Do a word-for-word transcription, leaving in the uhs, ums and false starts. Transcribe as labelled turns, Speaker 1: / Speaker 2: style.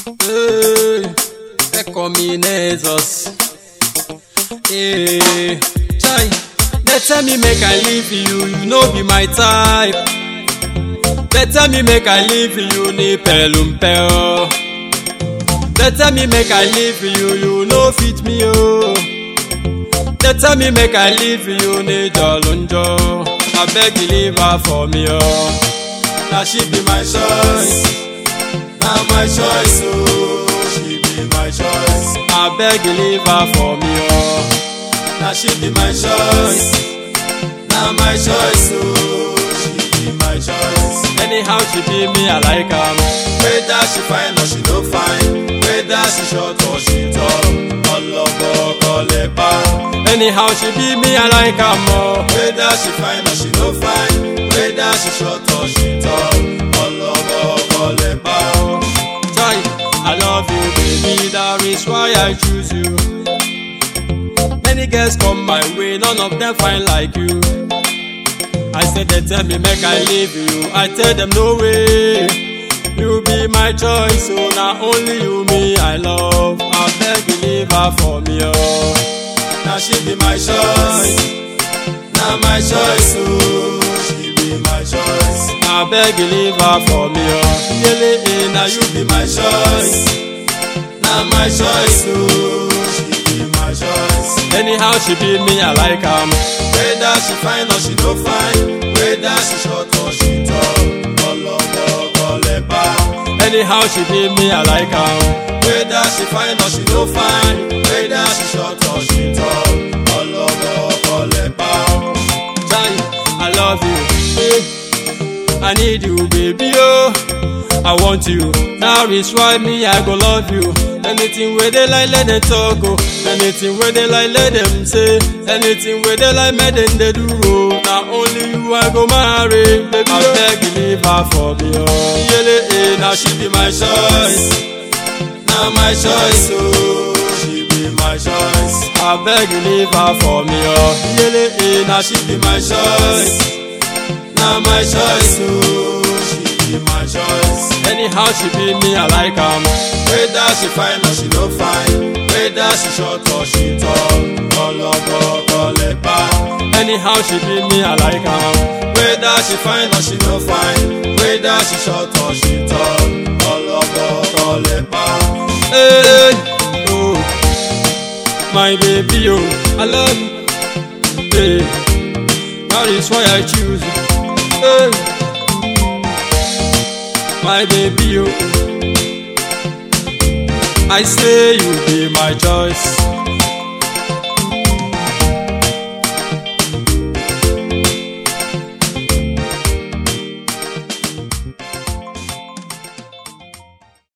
Speaker 1: Hey, they call me Jesus. Hey, chai, they tell me make I leave you, you no be my type. They tell me make I leave you, ni pelumpeo. They tell me make I leave you, you no fit me oh. They tell me make I leave you, ni jolunjo. I beg you leave her for me oh. Now she be my choice. Now my choice, oh, she be my choice. I beg you leave her for me, oh. Now she be my choice. Now my choice, oh, she be my choice. Anyhow she be me, I like her. Whether she fine or she no fine, whether she short or she tall, all over call it back. Anyhow she be me, I like her more. Whether she fine or she no fine, whether she short or she tall, all over call it back. I love you, baby, that is why I choose you. Many girls come my way, none of them fine like you. I said they tell me make I leave you, I tell them no way. You be my choice, so not only you me I love. I beg you leave her for me, oh. Now she be my choice, now my choice, oh. She be my choice. I beg you leave her for me, oh. Really, now you be my choice. Now my choice, oh. She be my choice. Anyhow she be me, I like her. Whether she fine or she no fine, whether she short or she tall, all over, call it back. Anyhow she be me, I like her. Whether she fine or she no fine, whether she short or she tall, all over, call it back. I love you, hey. I need you, baby, oh. I want you, now is why me I go love you. Anything where they like, let them talk, oh. Anything where they like, let them say. Anything where they like, make them they do, oh. Now only you I go marry, baby, I oh. Beg you leave her for me, oh. Yeah, eh, now she be my choice. Now my choice, oh. She be my choice. I beg you leave her for me, oh. Yeah, eh, now she be my choice. Now my choice, oh, she be my choice. Anyhow she be me, I like her. Whether she fine or she no fine, whether she short or she tall, all over, call it back. Anyhow she be me, I like her. Whether she fine or she no fine, whether she short or she tall, all over, call it back. Hey, oh, my baby, oh, I love you. Hey, that is why I choose you. Hey, my baby, oh, I say you be my choice.